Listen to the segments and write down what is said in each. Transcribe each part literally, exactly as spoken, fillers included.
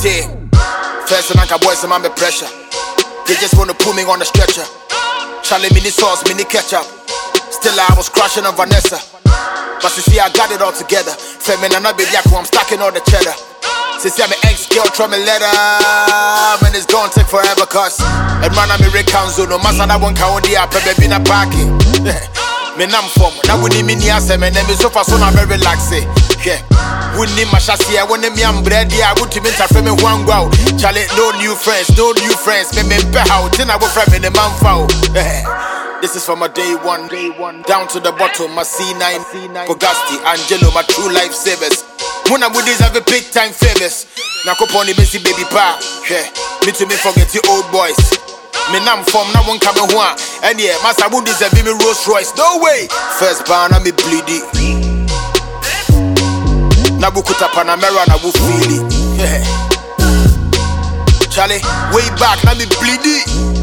Yeah. First and I boys, I'm under pressure. They just wanna put me on the stretcher. Charlie mini sauce, mini ketchup. Still I was crushing on Vanessa. But you see I got it all together. Feminine baby, I'm stacking all the cheddar. Since I'm an ex-girl, try me letter. Man, it's gonna take forever, cause and man, I'm a Rick Council. No matter that one count the app, baby, na parking. Me nam from, now we need me near seven, and then me so far so I'm very relaxed. Yeah, we need my chassis, I want me am bread, yeah, I want to meet a friend in one go. Charlie, no new friends, no new friends. Me me pay how, then I will friend in the man foul. This is from my day one, day one, down to the bottom, my C nine, Pogasti, Angelo, my true life savers. Muna with these have a big time favors. Now go pony messy baby pa. Yeah, me to me forget the old boys. Me nam from now one coming one. And yeah, my sabun deserve me Rolls Royce. No way. First bar na me bleedy. Na bukuta Panamera na bu feel it. Yeah. Charlie, way back na me bleedy.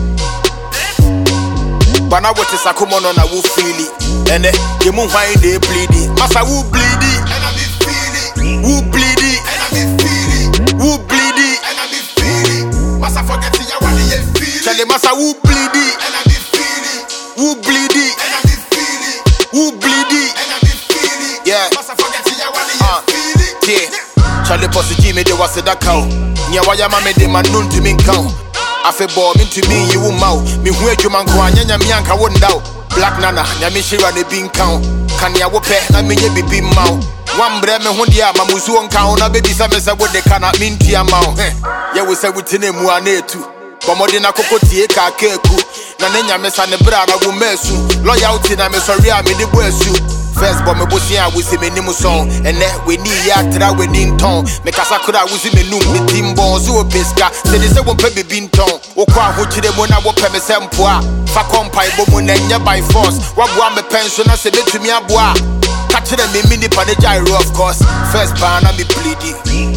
Bana what is a come on na bu feel it. And eh, you move why they bleedy. Masa wu bleedy. Who bleed it? And I be feeling. Who bleed it? And I be feeling. Massa forget it, I want to feel. Tell the massa who bleed it? And I be feeling. Who bleed it? And I be feeling. Who bleed it? And I be feeling. Yeah. Massa forget it, I want to feel it. Yeah. Charlie Posse G me de was that cow. Nya waya ma me de man nun to me cow. Afe ball me to me you mau. Me hu adwuma nko anya nya me anka won daw. Black Nana, nya me shira ne bin cow. Kan ya wo pe na me nye bibi mau. One bre me hundia mamusu on count na baby say me say what they cannot mean to amount. Yeah we say we tine mu anetu. Bomode na kokotie ka keku. Na nenya me sa ne bra na wo mesu. Loyalty na me sorry a me de boasu. First bomb me bosia we see me nimu song. And then we need ya tra we nin ton. Me kasa kura we see me num me timbo so peska. Say they say won pe be bin ton. Wo kwa ho chire mo na wo pe me sempoa. Fa kompai bo mo na nya by force. Wa boa me pension na se betumi aboa. Catch them in mini pan gyro, of course. First pan I be bleedy.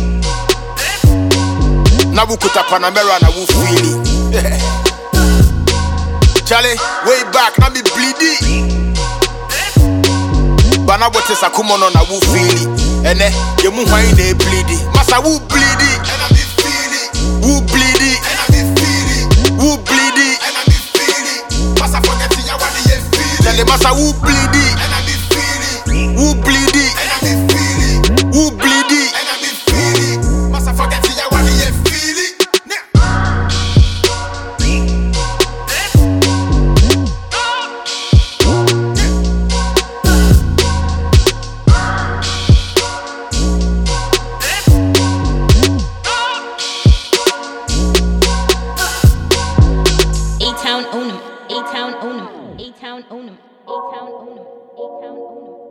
Now we put a Panamera and I will feel it. Charlie, way back, now be bleedy. But now what is a come on I will feel it. And then you move wine they bleedy. Massa who bleedy? And I be feeling. Who bleedy? And I be feeling. Who bleedy? And I be feeling. Massa forget it, I want to feel it. Charlie, Massa who bleedy? And I be who bleed it? And I be feeling. Who bleed it? And I be feeling. Must I forget it? I want to feel it. A-Town own 'em. A-Town own 'em. A-Town own 'em. A-Town own 'em. A-Town own 'em.